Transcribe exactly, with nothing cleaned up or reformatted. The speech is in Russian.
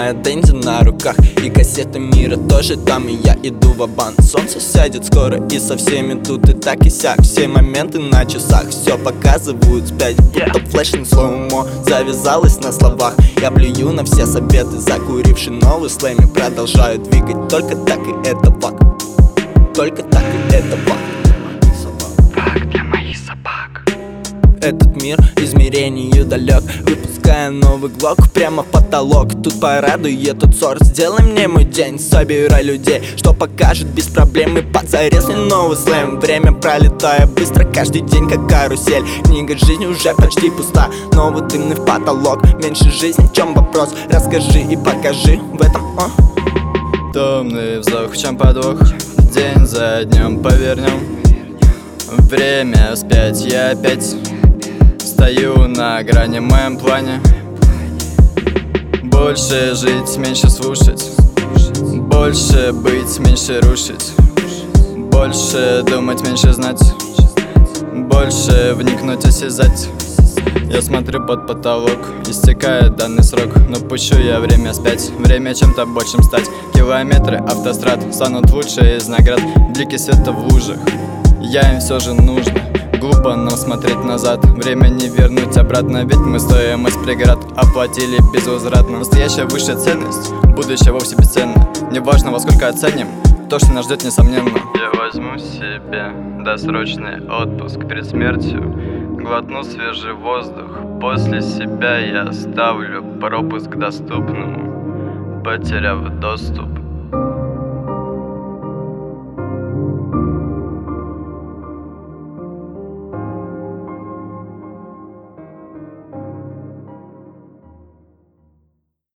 моя Дэнди на руках, и кассета мира тоже там, и я иду ва-банк. Солнце сядет скоро, и со всеми тут и так и сяк. Все моменты на часах, все показывают спять, будто флеш на слоумо завязалась на словах. Я плюю на все советы, закуривший новый слэми, продолжаю двигать, только так и это факт. Только так и это факт. Факт для моих собак. Этот мир измерению далек, выпуская новый глок прямо в потолок. Тут порадует тот сорт, сделай мне мой день, собирай людей, что покажет без проблем. И под зарез новый слэм, время пролетая быстро, каждый день как карусель. Книга жизни уже почти пуста, новый дымный в потолок. Меньше жизни, в чем вопрос, расскажи и покажи в этом о. Томный вздох, в чем подвох, день за днем повернем. Время вспять, я опять стою на грани в моем плане. Больше жить, меньше слушать, больше быть, меньше рушить, больше думать, меньше знать, больше вникнуть, осязать. Я смотрю под потолок, истекает данный срок, но пущу я время спять, время чем-то большим стать. Километры автострад станут лучше из наград, блики света в лужах, я им все же нужно. Глупо нам смотреть назад, время не вернуть обратно, ведь мы стоимость преград оплатили безвозвратно. Настоящая высшая ценность, будущее вовсе бесценно. Не важно, во сколько оценим то, что нас ждет, несомненно. Я возьму себе досрочный отпуск перед смертью, глотну свежий воздух, после себя я оставлю пропуск к доступному, потеряв доступ